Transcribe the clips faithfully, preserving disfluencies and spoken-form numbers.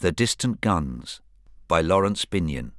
The Distant Guns by Lawrence Binyon.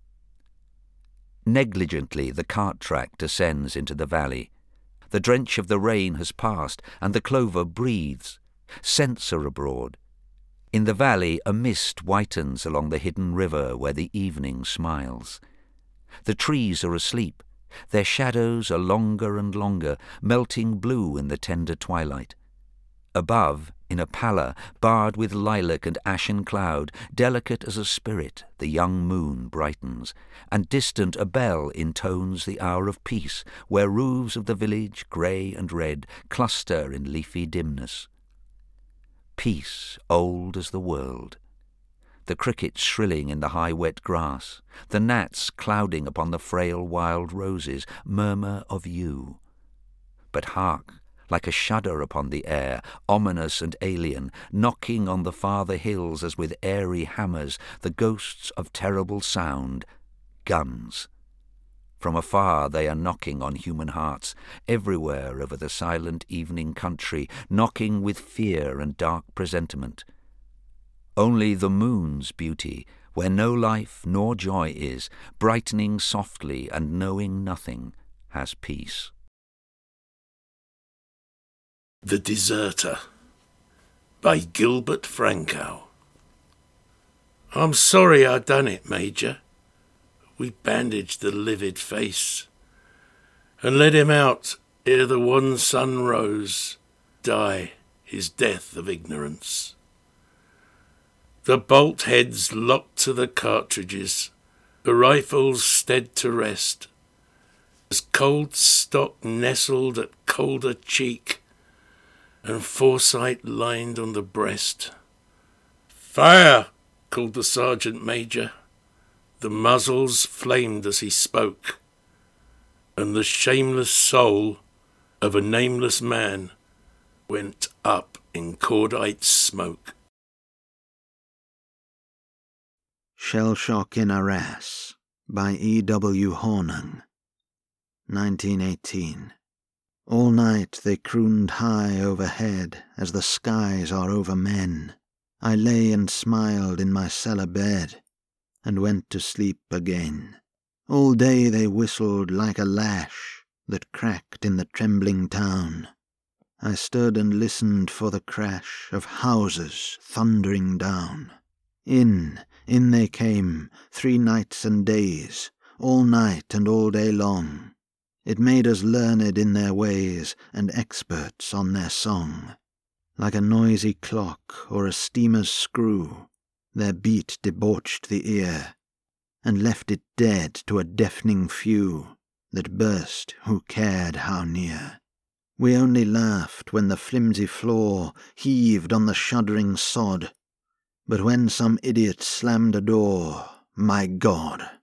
Negligently the cart track descends into the valley. The drench of the rain has passed, and the clover breathes. Scents are abroad. In the valley a mist whitens along the hidden river where the evening smiles. The trees are asleep. Their shadows are longer and longer, melting blue in the tender twilight. Above, in a pallor, barred with lilac and ashen cloud, delicate as a spirit, the young moon brightens, and distant a bell intones the hour of peace, where roofs of the village, grey and red, cluster in leafy dimness. Peace old as the world. The crickets shrilling in the high wet grass, the gnats clouding upon the frail wild roses, murmur of you. But hark! Like a shudder upon the air, ominous and alien, knocking on the farther hills as with airy hammers, the ghosts of terrible sound, guns. From afar they are knocking on human hearts, everywhere over the silent evening country, knocking with fear and dark presentiment. Only the moon's beauty, where no life nor joy is, brightening softly and knowing nothing, has peace. The Deserter by Gilbert Frankow. I'm sorry I done it, Major. We bandaged the livid face and led him out ere the wan sun rose, die his death of ignorance. The bolt heads locked to the cartridges, the rifles stead to rest, as cold stock nestled at colder cheek, and foresight lined on the breast. "Fire!" called the sergeant major. The muzzles flamed as he spoke, and the shameless soul of a nameless man went up in cordite smoke. Shell Shock in Arras by E. W. Hornung, nineteen eighteen. All night they crooned high overhead, as the skies are over men. I lay and smiled in my cellar bed, and went to sleep again. All day they whistled like a lash that cracked in the trembling town. I stood and listened for the crash of houses thundering down. In, in they came, three nights and days, all night and all day long. It made us learned in their ways and experts on their song. Like a noisy clock or a steamer's screw, their beat debauched the ear, and left it dead to a deafening few that burst who cared how near. We only laughed when the flimsy floor heaved on the shuddering sod, but when some idiot slammed a door, my God!